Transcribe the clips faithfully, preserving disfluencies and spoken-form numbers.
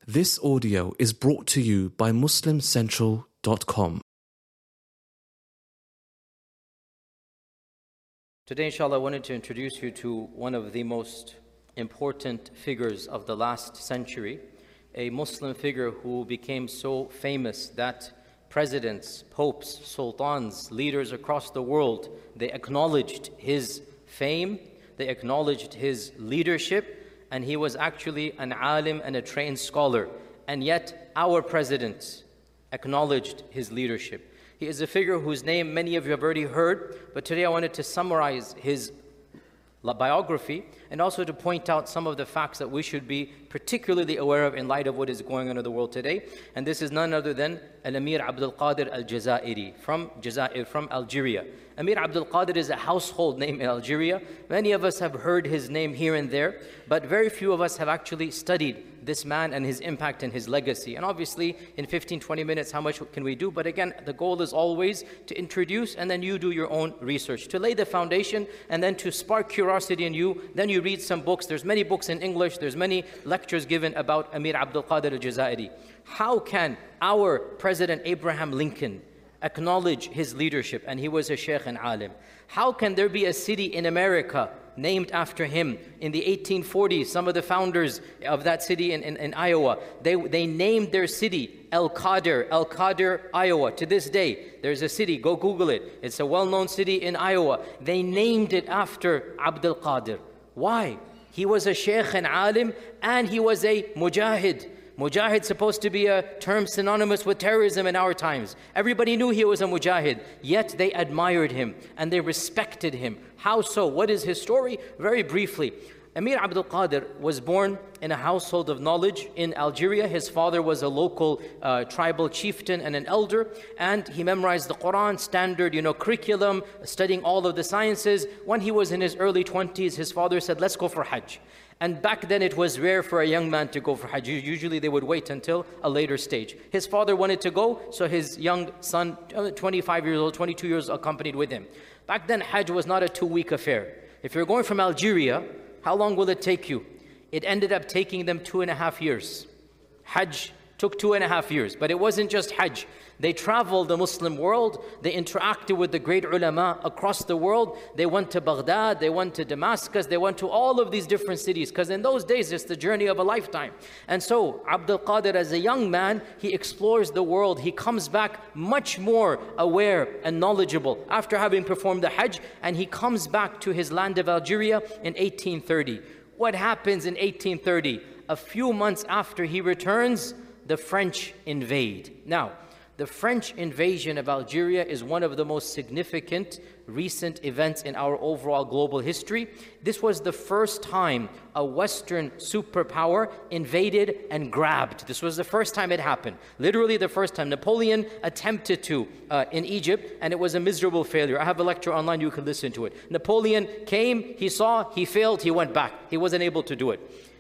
This audio is brought to you by Muslim Central dot com. Today, inshallah, I wanted to introduce you to one of the most important figures of the last century, a Muslim figure who became so famous that presidents, popes, sultans, leaders across the world, they acknowledged his fame, they acknowledged his leadership, and he was actually an alim and a trained scholar. And yet, our president acknowledged his leadership. He is a figure whose name many of you have already heard, but today I wanted to summarize his biography and also to point out some of the facts that we should be particularly aware of in light of what is going on in the world today. And this is none other than Al-Amir Abdul Qadir Al-Jazairi from Jazair, from Algeria. Amir Abdul Qadir is a household name in Algeria. Many of us have heard his name here and there, but very few of us have actually studied this man and his impact and his legacy. And obviously, in fifteen, twenty minutes, how much can we do? But again, the goal is always to introduce and then you do your own research, to lay the foundation and then to spark curiosity in you. Then you read some books. There's many books in English. There's many lectures given about Amir Abdul Qadir Al-Jazairi. How can our President Abraham Lincoln acknowledge his leadership? And he was a sheikh and alim. How can there be a city in America named after him? In the eighteen forties, some of the founders of that city in, in, in Iowa, they, they named their city El Qadir, El Qadir, Iowa. To this day, there's a city, go Google it. It's a well-known city in Iowa. They named it after Abdul Qadir. Why? He was a sheikh and alim, and he was a mujahid. Mujahid supposed to be a term synonymous with terrorism in our times. Everybody knew he was a mujahid, yet they admired him and they respected him. How so? What is his story? Very briefly, Amir Abdul Qadir was born in a household of knowledge in Algeria. His father was a local uh, tribal chieftain and an elder, and he memorized the Quran, standard, you know, curriculum, studying all of the sciences. When he was in his early twenties, his father said, let's go for Hajj. And back then it was rare for a young man to go for Hajj. Usually they would wait until a later stage. His father wanted to go, so his young son, twenty-five years old, twenty-two years old, accompanied with him. Back then Hajj was not a two-week affair. If you're going from Algeria, how long will it take you? It ended up taking them two and a half years. Hajj took two and a half years, but it wasn't just Hajj. They traveled the Muslim world, they interacted with the great ulama across the world. They went to Baghdad, they went to Damascus, they went to all of these different cities, because in those days it's the journey of a lifetime. And so Abdul Qadir, as a young man, he explores the world. He comes back much more aware and knowledgeable after having performed the Hajj, and he comes back to his land of Algeria in eighteen thirty. What happens in eighteen thirty? A few months after he returns, the French invade. Now, the French invasion of Algeria is one of the most significant recent events in our overall global history. This was the first time a Western superpower invaded and grabbed. This was the first time it happened. Literally the first time. Napoleon attempted to uh, in Egypt, and it was a miserable failure. I have a lecture online, you can listen to it. Napoleon came, he saw, he failed, he went back. He wasn't able to do it.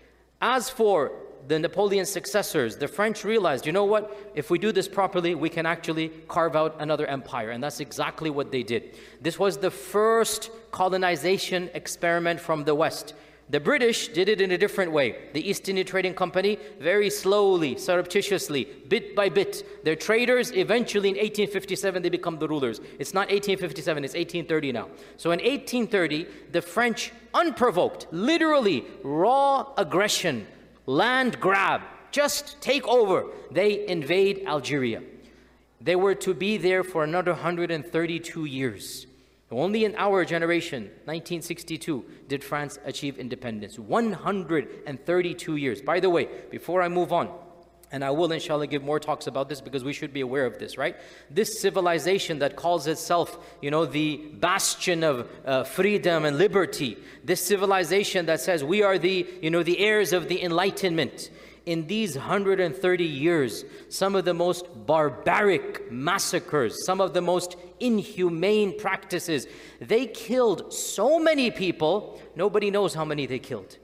As for the Napoleon's successors, the French realized, you know what, if we do this properly, we can actually carve out another empire. And that's exactly what they did. This was the first colonization experiment from the West. The British did it in a different way. The East India Trading Company, very slowly, surreptitiously, bit by bit. Their traders, eventually in eighteen fifty-seven, they become the rulers. It's not eighteen fifty-seven, it's eighteen thirty now. So in eighteen thirty, the French, unprovoked, literally raw aggression, land grab, just take over. They invade Algeria. They were to be there for another one hundred thirty-two years. Only in our generation, nineteen sixty-two, did France achieve independence. one hundred thirty-two years. By the way, before I move on, and I will inshallah give more talks about this because we should be aware of this, right? This civilization that calls itself, you know, the bastion of uh, freedom and liberty, this civilization that says we are the, you know, the heirs of the Enlightenment. In these one hundred thirty years, some of the most barbaric massacres, some of the most inhumane practices, they killed so many people, nobody knows how many they killed.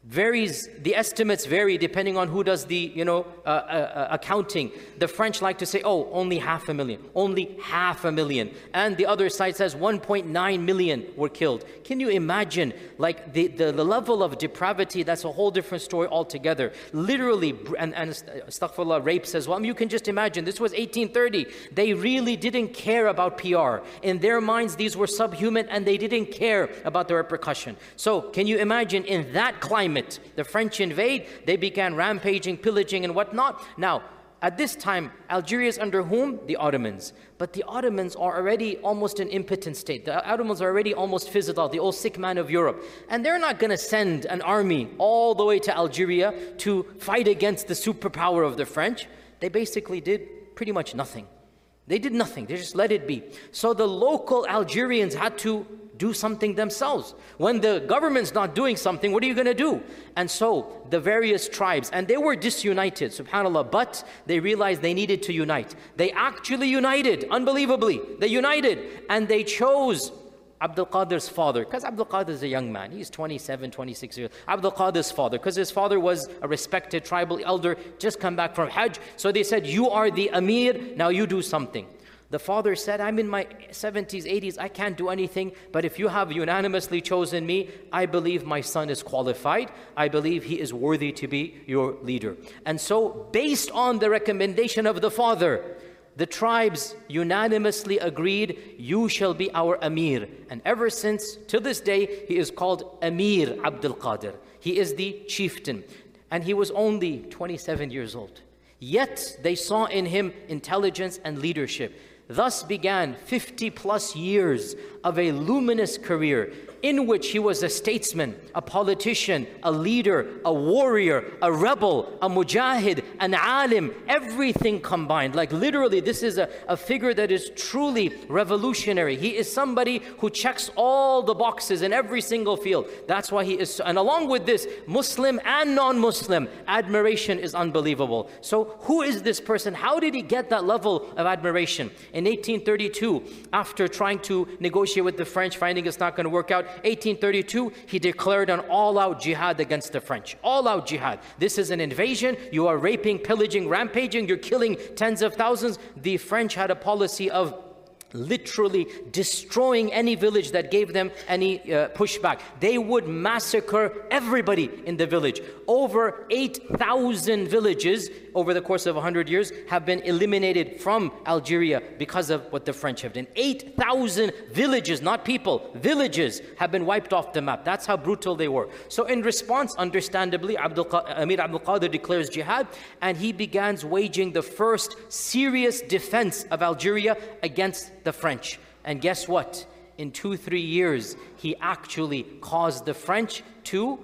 varies, the estimates vary depending on who does the, you know, uh, uh, accounting. The French like to say, oh, only half a million, only half a million. And the other side says one point nine million were killed. Can you imagine, like, the, the, the level of depravity? That's a whole different story altogether. Literally, and, and astaghfirullah, rapes as well. I mean, you can just imagine, this was eighteen thirty. They really didn't care about P R. In their minds, these were subhuman, and they didn't care about the repercussion. So, can you imagine, in that climate, the French invade, they began rampaging, pillaging and whatnot. Now, at this time, Algeria is under whom? The Ottomans. But the Ottomans are already almost an impotent state. The Ottomans are already almost fizzled out, the old sick man of Europe. And they're not going to send an army all the way to Algeria to fight against the superpower of the French. They basically did pretty much nothing. They did nothing. They just let it be. So the local Algerians had to do something themselves. When the government's not doing something, what are you going to do? And so the various tribes, and they were disunited, subhanAllah, but they realized they needed to unite. They actually united, unbelievably. They united, and they chose Abdul Qadir's father, because Abdul Qadir is a young man. He's twenty-seven, twenty-six years. Abdul Qadir's father, because his father was a respected tribal elder, just come back from Hajj. So they said, you are the Amir, now you do something. The father said, I'm in my seventies, eighties, I can't do anything, but if you have unanimously chosen me, I believe my son is qualified. I believe he is worthy to be your leader. And so, based on the recommendation of the father, the tribes unanimously agreed, you shall be our Amir. And ever since, to this day, he is called Amir Abdul Qadir. He is the chieftain. And he was only twenty-seven years old. Yet, they saw in him intelligence and leadership. Thus began fifty plus years of a luminous career in which he was a statesman, a politician, a leader, a warrior, a rebel, a mujahid, an alim, everything combined. Like literally, this is a, a figure that is truly revolutionary. He is somebody who checks all the boxes in every single field. That's why he is, and along with this, Muslim and non-Muslim, admiration is unbelievable. So who is this person? How did he get that level of admiration? In eighteen thirty-two, after trying to negotiate with the French, finding it's not going to work out, eighteen thirty-two, he declared an all-out jihad against the French. All-out jihad. This is an invasion. You are raping, pillaging, rampaging. You're killing tens of thousands. The French had a policy of literally destroying any village that gave them any uh, pushback. They would massacre everybody in the village. Over eight thousand villages over the course of one hundred years have been eliminated from Algeria because of what the French have done. eight thousand villages, not people, villages have been wiped off the map. That's how brutal they were. So in response, understandably, Abdul Amir Abdul Qadir declares jihad, and he begins waging the first serious defense of Algeria against the French. And guess what? In two, three years, he actually caused the French to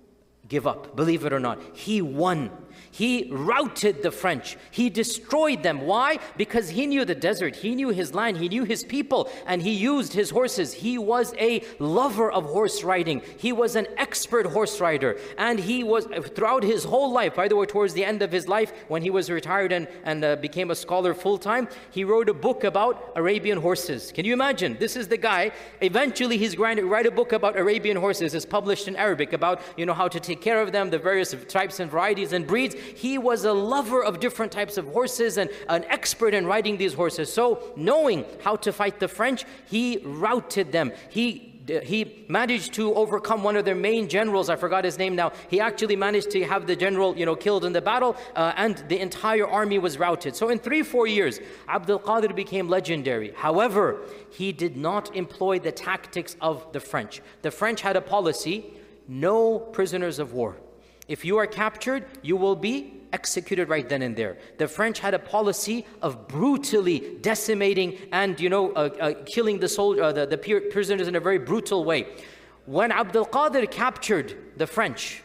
give up. Believe it or not, he won. He routed the French. He destroyed them. Why? Because he knew the desert. He knew his land. He knew his people. And he used his horses. He was a lover of horse riding. He was an expert horse rider. And he was, throughout his whole life, by the way, towards the end of his life, when he was retired and, and uh, became a scholar full-time, he wrote a book about Arabian horses. Can you imagine? This is the guy. Eventually, he's going to write a book about Arabian horses. It's published in Arabic about, you know, how to take care of them, the various types and varieties and breeds. He was a lover of different types of horses and an expert in riding these horses. So knowing how to fight the French, he routed them. He He managed to overcome one of their main generals. I forgot his name now. He actually managed to have the general, you know, killed in the battle, uh, and the entire army was routed. So in three, four years, Abdul Qadir became legendary. However, he did not employ the tactics of the French. The French had a policy, no prisoners of war. If you are captured, you will be executed right then and there. The French had a policy of brutally decimating and, you know, uh, uh, killing the, soldier, uh, the, the prisoners in a very brutal way. When Abdul Qadir captured the French,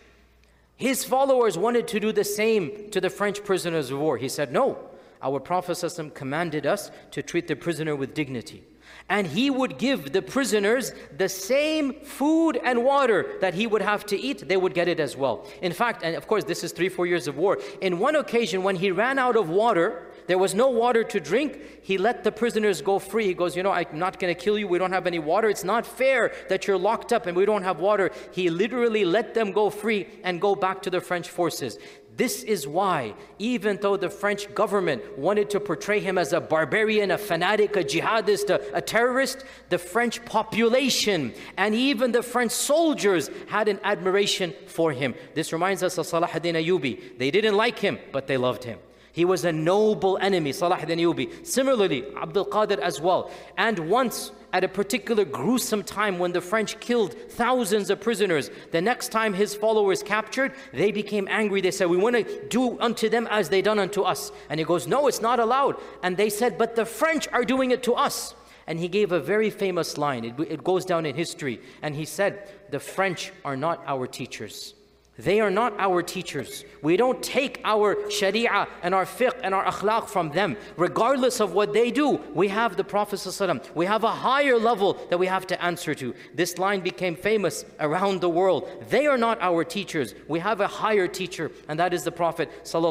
his followers wanted to do the same to the French prisoners of war. He said, no, our Prophet ﷺ commanded us to treat the prisoner with dignity. And he would give the prisoners the same food and water that he would have to eat, they would get it as well. In fact, and of course this is three, four years of war, in one occasion when he ran out of water, There was no water to drink. He let the prisoners go free. He goes, you know, I'm not going to kill you. We don't have any water. It's not fair that you're locked up and we don't have water. He literally let them go free and go back to the French forces. This is why, even though the French government wanted to portray him as a barbarian, a fanatic, a jihadist, a, a terrorist, the French population and even the French soldiers had an admiration for him. This reminds us of Salah ad-Din Ayyubi. They didn't like him, but they loved him. He was a noble enemy, Salah ad-Din Ayyubi. Similarly, Abdul Qadir as well. And once, at a particular gruesome time when the French killed thousands of prisoners, the next time his followers captured, they became angry. They said, we want to do unto them as they done unto us. And he goes, no, it's not allowed. And they said, but the French are doing it to us. And he gave a very famous line. It, it goes down in history. And he said, the French are not our teachers. They are not our teachers. We don't take our sharia and our fiqh and our akhlaq from them. Regardless of what they do, we have the Prophet ﷺ. We have a higher level that we have to answer to. This line became famous around the world. They are not our teachers. We have a higher teacher, and that is the Prophet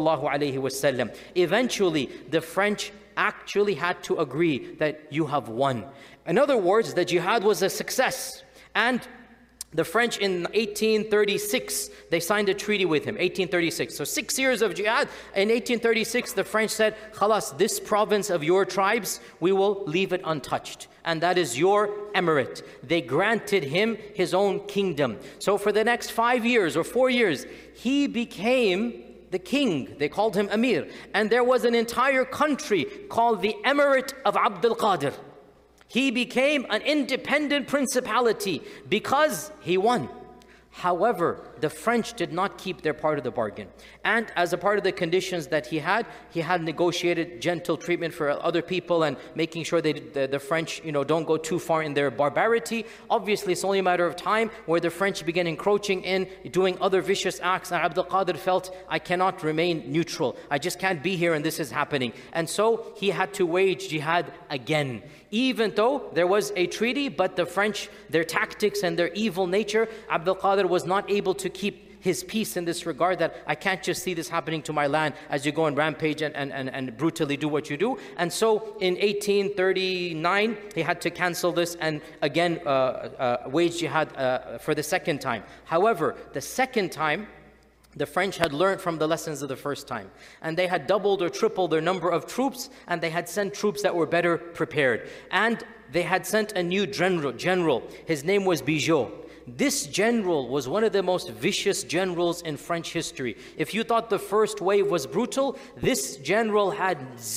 ﷺ. Eventually, the French actually had to agree that you have won. In other words, the jihad was a success. And the French in eighteen thirty-six, they signed a treaty with him, eighteen thirty-six. So six years of jihad. In eighteen thirty-six, the French said, Khalas, this province of your tribes, we will leave it untouched. And that is your emirate. They granted him his own kingdom. So for the next five years or four years, he became the king. They called him Amir. And there was an entire country called the Emirate of Abdul Qadir. He became an independent principality because he won. However, the French did not keep their part of the bargain. And as a part of the conditions that he had, he had negotiated gentle treatment for other people and making sure that the, the French, you know, don't go too far in their barbarity. Obviously, it's only a matter of time where the French began encroaching in, doing other vicious acts. And Abdul Qadir felt, I cannot remain neutral. I just can't be here and this is happening. And so he had to wage jihad again. Even though there was a treaty, but the French, their tactics and their evil nature, Abdul Qadir was not able to keep his peace in this regard, that I can't just see this happening to my land as you go and rampage and, and, and, and brutally do what you do. And so in eighteen thirty-nine, he had to cancel this and again uh, uh, wage jihad uh, for the second time. However, the second time, the French had learned from the lessons of the first time. And they had doubled or tripled their number of troops, and they had sent troops that were better prepared. And they had sent a new general. general. His name was Bigot. This general was one of the most vicious generals in French history. If you thought the first wave was brutal, this general had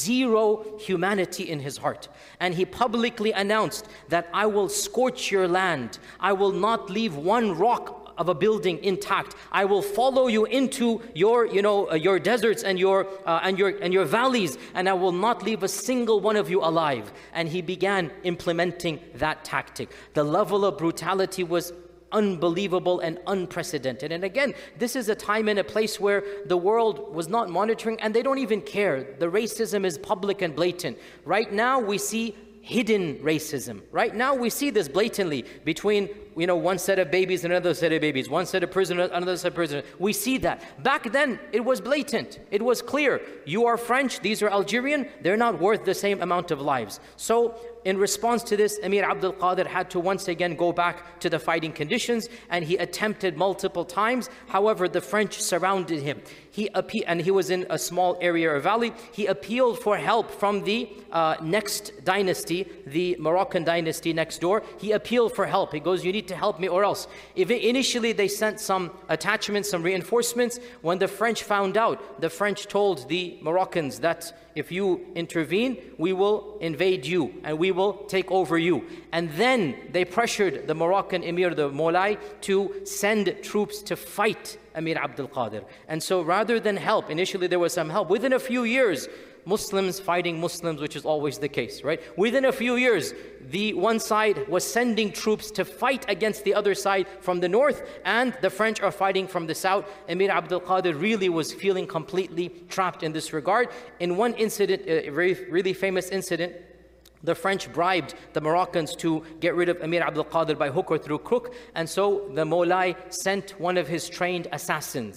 zero humanity in his heart. And he publicly announced that I will scorch your land. I will not leave one rock of a building intact. I will follow you into your, you know, uh, your deserts and your uh, and your and your valleys, and I will not leave a single one of you alive. And he began implementing that tactic. The level of brutality was unbelievable and unprecedented. And again, this is a time and a place where the world was not monitoring, and they don't even care. The racism is public and blatant. Right now, we see hidden racism. Right now, we see this blatantly between, you know, one set of babies and another set of babies, one set of prisoners, another set of prisoners. We see that. Back then, it was blatant. It was clear. You are French, these are Algerian, they're not worth the same amount of lives. So, in response to this, Amir Abdul Qadir had to once again go back to the fighting conditions, and he attempted multiple times. However, the French surrounded him. He appe- and he was in a small area or valley. He appealed for help from the uh, next dynasty, the Moroccan dynasty next door. He appealed for help. He goes, you need to help me or else. If it, initially, they sent some attachments, some reinforcements. When the French found out, the French told the Moroccans that if you intervene, we will invade you and we will take over you. And then they pressured the Moroccan Emir, the Moulay, to send troops to fight Amir Abdul Qadir. And so rather than help, initially there was some help. Within a few years, Muslims fighting Muslims, which is always the case, right? Within a few years, the one side was sending troops to fight against the other side from the north, and the French are fighting from the south. Amir Abdul Qadir really was feeling completely trapped in this regard. In one incident, a very really famous incident, the French bribed the Moroccans to get rid of Amir Abdul Qadir by hook or through crook, and so the Moulay sent one of his trained assassins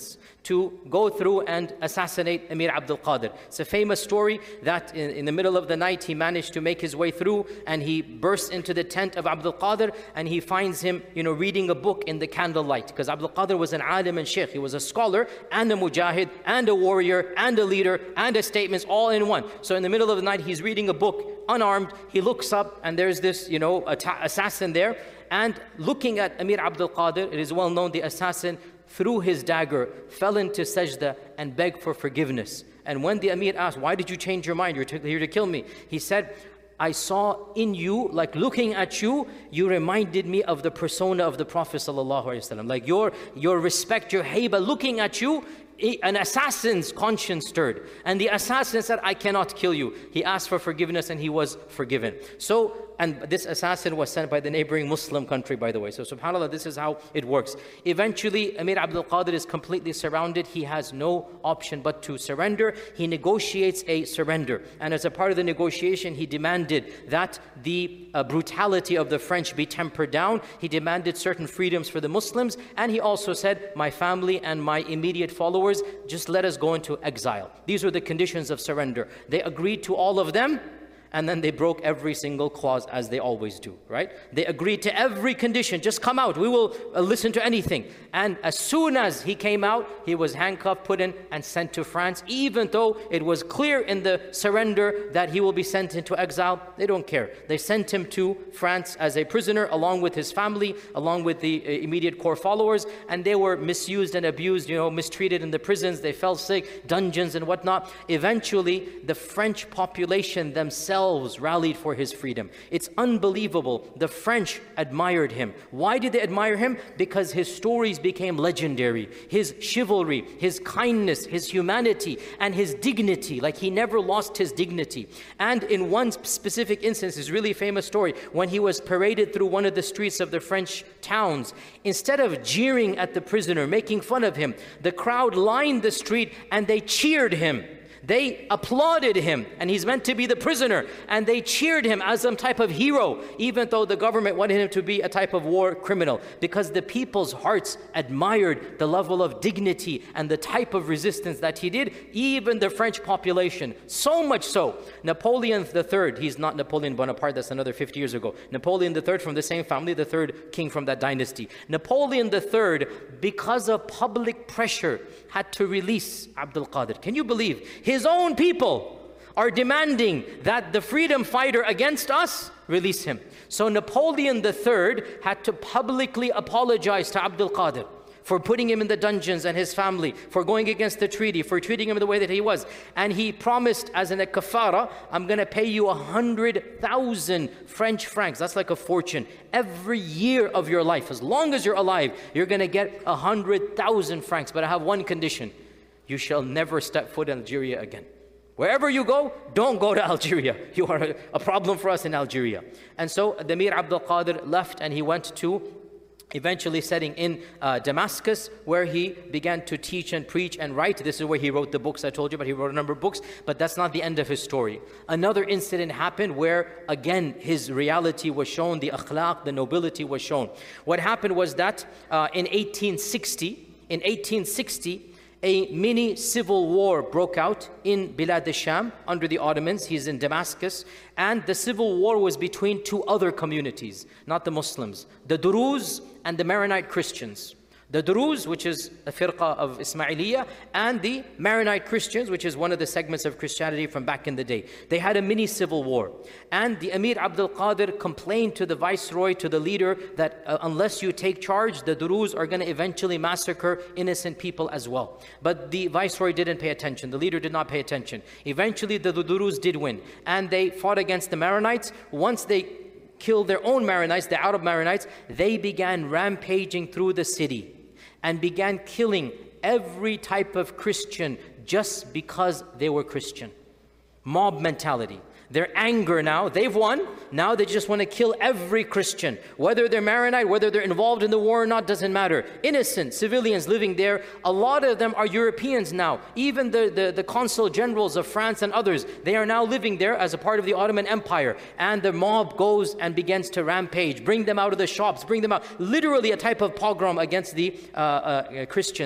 to go through and assassinate Emir Abdul Qadir. It's a famous story that in, in the middle of the night he managed to make his way through, and he bursts into the tent of Abdul Qadir, and he finds him, you know, reading a book in the candlelight, because Abdul Qadir was an alim and sheikh. He was a scholar and a mujahid and a warrior and a leader and a statements all in one. So in the middle of the night he's reading a book unarmed. He looks up and there's this, you know, assassin there, and looking at Emir Abdul Qadir, it is well known the assassin threw his dagger, fell into sajda and begged for forgiveness. And when the Emir asked, why did you change your mind? You're here to kill me. He said, I saw in you, like looking at you, you reminded me of the persona of the Prophet sallallahu alaihi wasallam. Like your, your respect, your haiba, looking at you, an assassin's conscience stirred. And the assassin said, I cannot kill you. He asked for forgiveness and he was forgiven. So, and this assassin was sent by the neighboring Muslim country, by the way. So subhanAllah, this is how it works. Eventually, Emir Abdul Qadir is completely surrounded. He has no option but to surrender. He negotiates a surrender. And as a part of the negotiation, he demanded that the uh, brutality of the French be tempered down. He demanded certain freedoms for the Muslims. And he also said, my family and my immediate followers, just let us go into exile. These were the conditions of surrender. They agreed to all of them, and then they broke every single clause as they always do, right? They agreed to every condition, just come out, we will uh, listen to anything. And as soon as he came out, he was handcuffed, put in, and sent to France, even though it was clear in the surrender that he will be sent into exile. They don't care. They sent him to France as a prisoner, along with his family, along with the uh, immediate core followers, and they were misused and abused, you know, mistreated in the prisons. They fell sick, dungeons and whatnot. Eventually, the French population themselves rallied for his freedom. It's unbelievable. The French admired him. Why did they admire him? Because his stories became legendary. His chivalry, his kindness, his humanity, and his dignity. Like, he never lost his dignity. And in one specific instance, this really famous story, when he was paraded through one of the streets of the French towns, instead of jeering at the prisoner, making fun of him, the crowd lined the street and they cheered him. They applauded him, and he's meant to be the prisoner, and they cheered him as some type of hero, even though the government wanted him to be a type of war criminal, because the people's hearts admired the level of dignity and the type of resistance that he did, even the French population. So much so, Napoleon the third, he's not Napoleon Bonaparte, that's another fifty years ago. Napoleon the third from the same family, the third king from that dynasty. Napoleon the third, because of public pressure, had to release Abdul Qadir. Can you believe? His own people are demanding that the freedom fighter against us release him. So Napoleon the third had to publicly apologize to Abdul Qadir for putting him in the dungeons and his family, for going against the treaty, for treating him the way that he was. And he promised as an kafara, I'm going to pay you a hundred thousand French francs. That's like a fortune. Every year of your life, as long as you're alive, you're going to get a hundred thousand francs. But I have one condition. You shall never step foot in Algeria again. Wherever you go, don't go to Algeria. You are a, a problem for us in Algeria. And so the Emir Abdul Qadir left, and he went to eventually setting in uh, Damascus, where he began to teach and preach and write. This is where he wrote the books I told you about. He wrote a number of books, but that's not the end of his story. Another incident happened where, again, his reality was shown, the akhlaq, the nobility was shown. What happened was that uh, in eighteen sixty, in eighteen sixty, a mini civil war broke out in Bilad al-Sham under the Ottomans. He's in Damascus. And the civil war was between two other communities, not the Muslims, the Druze and the Maronite Christians. The Druze, which is a firqa of Ismailiyah, and the Maronite Christians, which is one of the segments of Christianity from back in the day. They had a mini civil war. And the Emir Abdul Qadir complained to the viceroy, to the leader, that uh, unless you take charge, the Druze are going to eventually massacre innocent people as well. But the viceroy didn't pay attention. The leader did not pay attention. Eventually, the Druze did win. And they fought against the Maronites. Once they killed their own Maronites, the Arab Maronites, they began rampaging through the city and began killing every type of Christian just because they were Christian. Mob mentality. Their anger now, they've won. Now they just want to kill every Christian. Whether they're Maronite, whether they're involved in the war or not, doesn't matter. Innocent civilians living there. A lot of them are Europeans now. Even the, the, the consul generals of France and others, they are now living there as a part of the Ottoman Empire. And the mob goes and begins to rampage. Bring them out of the shops, bring them out. Literally a type of pogrom against the uh, uh, Christians.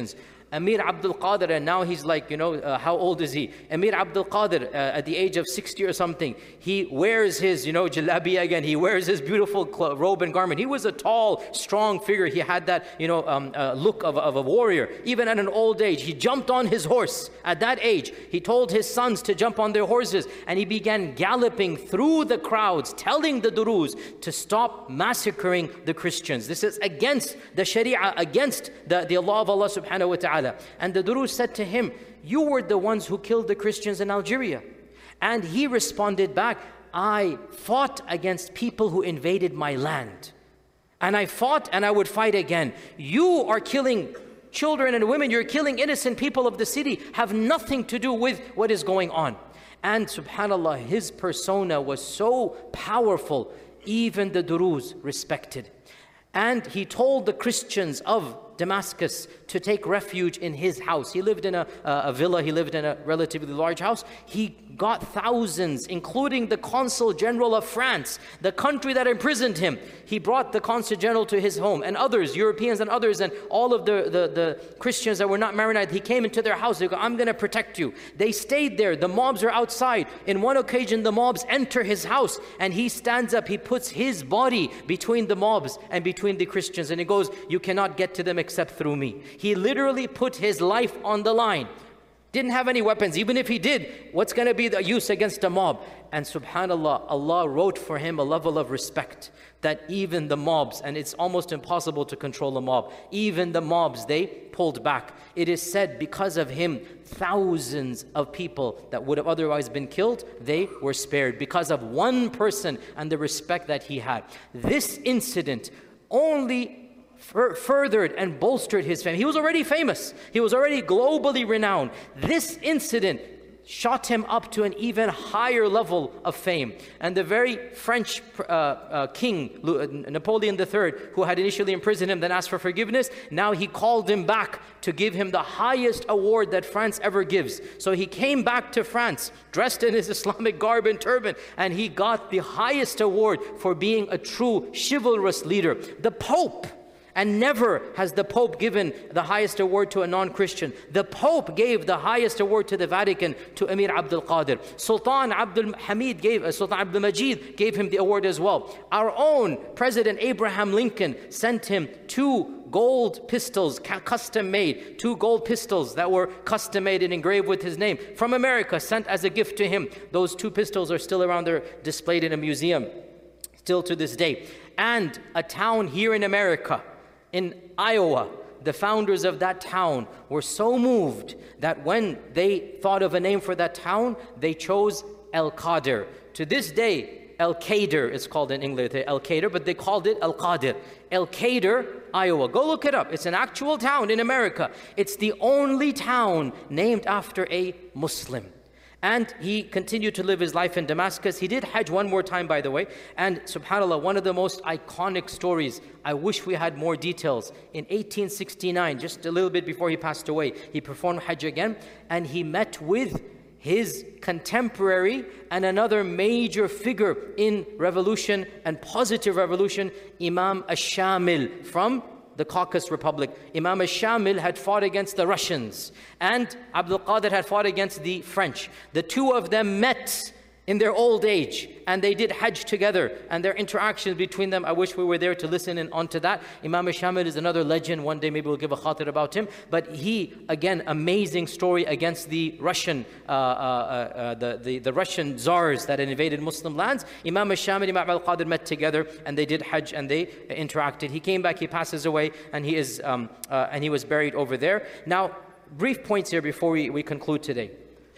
Amir Abdul Qadir, and now he's like, you know, uh, how old is he? Amir Abdul Qadir, uh, at the age of sixty or something, he wears his, you know, jalabiya again. He wears his beautiful robe and garment. He was a tall, strong figure. He had that, you know, um, uh, look of, of a warrior. Even at an old age, he jumped on his horse. At that age, he told his sons to jump on their horses, and he began galloping through the crowds, telling the Duruz to stop massacring the Christians. This is against the Sharia, against the, the law of Allah subhanahu wa ta'ala. And the Duruz said to him, you were the ones who killed the Christians in Algeria. And he responded back, I fought against people who invaded my land. And I fought and I would fight again. You are killing children and women, you're killing innocent people of the city, have nothing to do with what is going on. And subhanAllah, his persona was so powerful, even the Duruz respected. And he told the Christians of Damascus to take refuge in his house. He lived in a, a villa, he lived in a relatively large house. He got thousands, including the Consul General of France, the country that imprisoned him. He brought the Consul General to his home, and others, Europeans and others, and all of the, the, the Christians that were not Maronite. He came into their house. They go, I'm going to protect you. They stayed there. The mobs are outside. In one occasion, the mobs enter his house, and he stands up. He puts his body between the mobs and between the Christians, and he goes, you cannot get to them except through me. He literally put his life on the line. Didn't have any weapons. Even if he did, what's going to be the use against a mob? And subhanAllah, Allah wrote for him a level of respect that even the mobs, and it's almost impossible to control a mob, even the mobs, they pulled back. It is said because of him, thousands of people that would have otherwise been killed, they were spared because of one person and the respect that he had. This incident only furthered and bolstered his fame. He was already famous. He was already globally renowned. This incident shot him up to an even higher level of fame. And the very French uh, uh, king, Napoleon the third, who had initially imprisoned him, then asked for forgiveness, now he called him back to give him the highest award that France ever gives. So he came back to France, dressed in his Islamic garb and turban, and he got the highest award for being a true chivalrous leader. The Pope, and never has the Pope given the highest award to a non-Christian. The Pope gave the highest award to the Vatican to Amir Abdul Qadir. Sultan Abdul Hamid gave, uh, Sultan Abdul Majid gave him the award as well. Our own President Abraham Lincoln sent him two gold pistols, custom made, two gold pistols that were custom made and engraved with his name from America, sent as a gift to him. Those two pistols are still around there, displayed in a museum, still to this day. And a town here in America, in Iowa, the founders of that town were so moved that when they thought of a name for that town, they chose El-Qadir. To this day, El-Qadir is called in English, El-Qadir, but they called it El-Qadir. El-Qadir, Iowa. Go look it up. It's an actual town in America. It's the only town named after a Muslim. And he continued to live his life in Damascus. He did Hajj one more time, by the way. And subhanAllah, one of the most iconic stories, I wish we had more details. In eighteen sixty-nine, just a little bit before he passed away, he performed Hajj again, and he met with his contemporary and another major figure in revolution and positive revolution, Imam Ash-Shamil from the Caucasus Republic. Imam Ash-Shamil had fought against the Russians, and Abdul Qadir had fought against the French. The two of them met in their old age, and they did Hajj together, and their interactions between them, I wish we were there to listen in onto that. Imam Ash-Shamil is another legend. One day maybe we'll give a khatir about him, but he, again, amazing story against the Russian uh, uh, uh, the, the, the Russian czars that had invaded Muslim lands. Imam Ash-Shamil and Imam Al-Qadir met together, and they did Hajj, and they interacted. He came back, he passes away, and he is um, uh, and he was buried over there. Now, brief points here before we, we conclude today.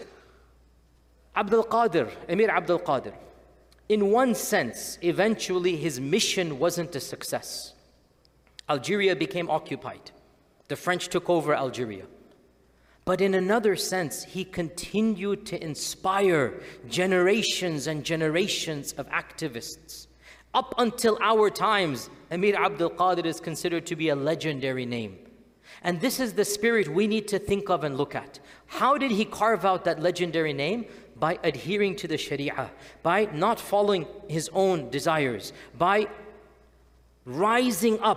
Abdul Qadir, Amir Abdul Qadir, in one sense, eventually his mission wasn't a success. Algeria became occupied. The French took over Algeria. But in another sense, he continued to inspire generations and generations of activists. Up until our times, Amir Abdul Qadir is considered to be a legendary name. And this is the spirit we need to think of and look at. How did he carve out that legendary name? By adhering to the Sharia, by not following his own desires, by rising up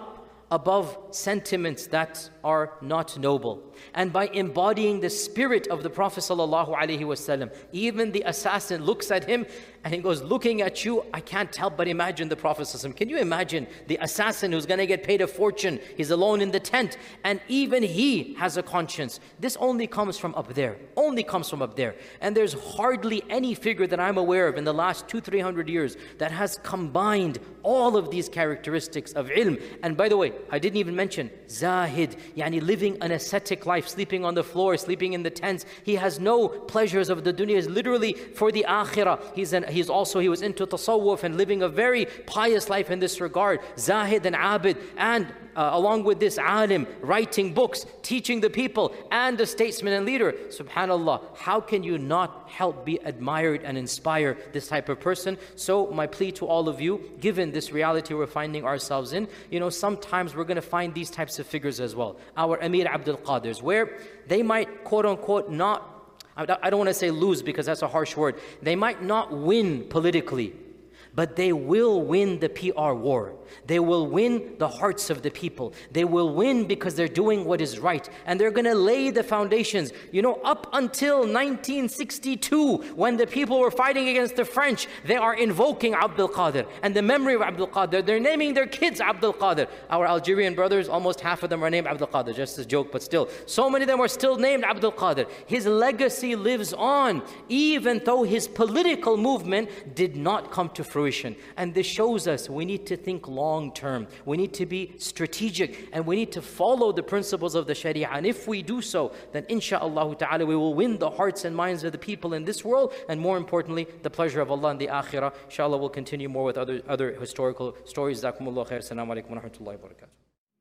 above sentiments that are not noble. And by embodying the spirit of the Prophet ﷺ, even the assassin looks at him and he goes, looking at you, I can't help but imagine the Prophet ﷺ. Can you imagine the assassin who's going to get paid a fortune? He's alone in the tent, and even he has a conscience. This only comes from up there, only comes from up there. And there's hardly any figure that I'm aware of in the last two, three hundred years that has combined all of these characteristics of ilm. And by the way, I didn't even mention Zahid, yani living an ascetic life, sleeping on the floor, sleeping in the tents. He has no pleasures of the dunya. He's literally for the akhirah. He's, an, he's also, he was into tasawwuf and living a very pious life in this regard. Zahid and abid, and uh, along with this alim, writing books, teaching the people, and a statesman and leader. Subhanallah, how can you not help be admired and inspire this type of person? So my plea to all of you, given this reality we're finding ourselves in, you know, sometimes we're going to find these types of figures as well. Our Amir Abdul Qadirs, where they might quote unquote not, I don't want to say lose because that's a harsh word, they might not win politically, but they will win the P R war. They will win the hearts of the people. They will win because they're doing what is right. And they're going to lay the foundations. You know, up until nineteen sixty-two, when the people were fighting against the French, they are invoking Abdul Qadir and the memory of Abdul Qadir. They're naming their kids Abdul Qadir. Our Algerian brothers, almost half of them are named Abdul Qadir, just a joke, but still. So many of them are still named Abdul Qadir. His legacy lives on, even though his political movement did not come to fruition. And this shows us we need to think long term. We need to be strategic, and we need to follow the principles of the Sharia. And if we do so, then insha'Allah ta'ala we will win the hearts and minds of the people in this world, and more importantly, the pleasure of Allah in the akhirah. Inshallah, we'll continue more with other, other historical stories. Jazakumullah khair. Assalamu alaikum wa rahmatullahi wa barakatuh.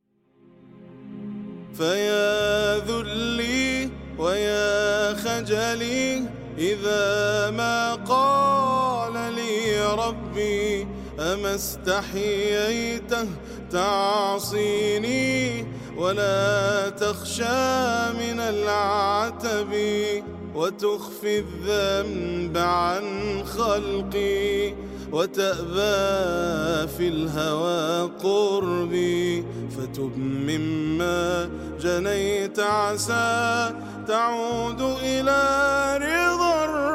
فيا ذلي ويا خجلي إذا ما قال لي ربي أما استحييته تعصيني ولا تخشى من العتب وتخفي الذنب عن خلقي وتأبى في الهوى قربي فتب مما جنيت عسى تعود إلى رضا